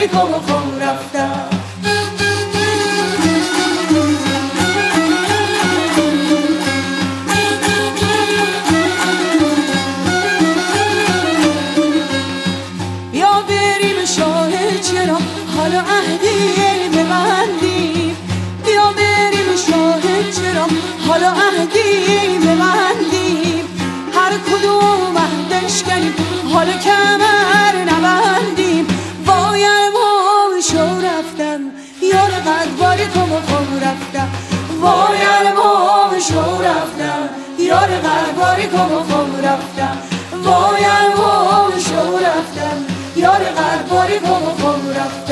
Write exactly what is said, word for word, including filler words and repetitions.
کم و خم رفتم. یا بریم شاهد چرا حالا عهدی ببندیم، بیا بریم شاهد چرا حالا عهدی ببندیم، هر کدوم عهدش کنیم حالا کمر نبندیم. وای ارمان شو رفتم یار قدباری کم و خم رفتم، وای ارمان شو رفتم یار قدباری کم و خم رفتم، وای ارمان شو رفتم یار قدباری کم و خم رفتم.